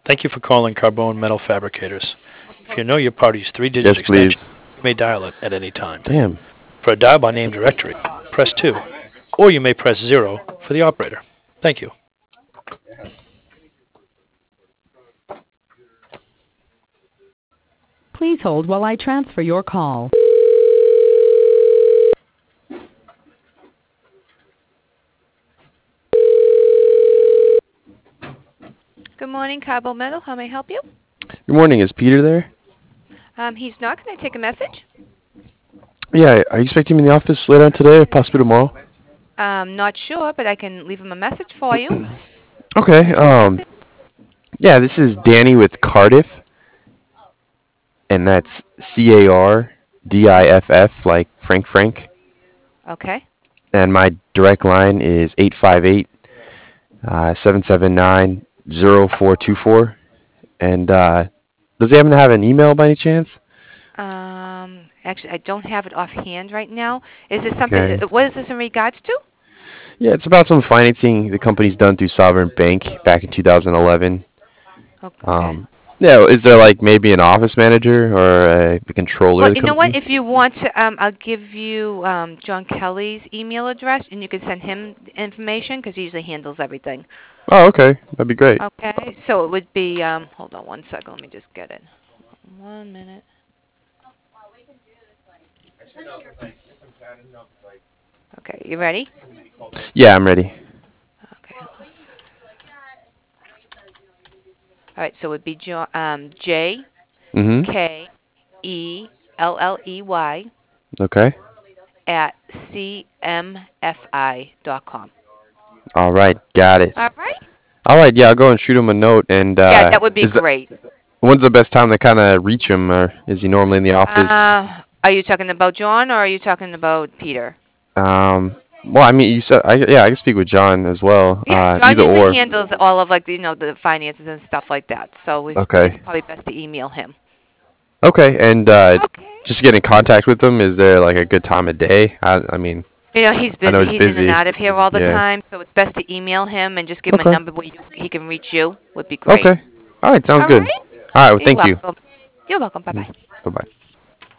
Thank you for calling Carbone Metal Fabricators. If you know your party's three-digit Yes, extension, please. you may dial it at any time. Damn. For a dial by name directory, press 2, or you may press 0 for the operator. Thank you. Please hold while I transfer your call. Good morning, Cabo Metal. How may I help you? Good morning. Is Peter there? He's not. Can I take a message? Yeah. Are you expecting him in the office later on today or possibly tomorrow? Not sure, but I can leave him a message for you. Okay. Yeah. This is Danny with Cardiff, and that's Cardiff, like Frank. Okay. And my direct line is 858-779-0424. And does he happen to have an email by any chance? Actually, I don't have it offhand right now. Is this something? Okay. What is this in regards to? Yeah, it's about some financing the company's done through Sovereign Bank back in 2011. Okay. Yeah, is there like maybe an office manager or the controller Well, of the you know what? company? If you want to, I'll give you John Kelly's email address, and you can send him information because he usually handles everything. Oh, okay. That'd be great. Okay. So it would be. Hold on one second. Let me just get it. 1 minute. Okay. You ready? Yeah, I'm ready. Okay. All right. So it would be J Mm-hmm. K ELLEY Okay. at cmfi.com. All right. Got it. All right? All right. Yeah, I'll go and shoot him a note. And Yeah, that would be great. when's the best time to kind of reach him, or is he normally in the office? Are you talking about John or are you talking about Peter? Well, I mean, you said, I can speak with John as well. Yeah, John Either usually or. handles all of the finances and stuff like that. So Okay. it's probably best to email him. Okay. And Okay. just to get in contact with him, is there like a good time of day? I mean, You know, he's I know busy. he's He's in and busy. out of here all the Yeah. time, so it's best to email him and just give him a Okay. number where he can reach you. Would be great. Okay. All right. Sounds All good. right? All right. Well, You're thank you. welcome. You're welcome. Bye-bye. Bye-bye.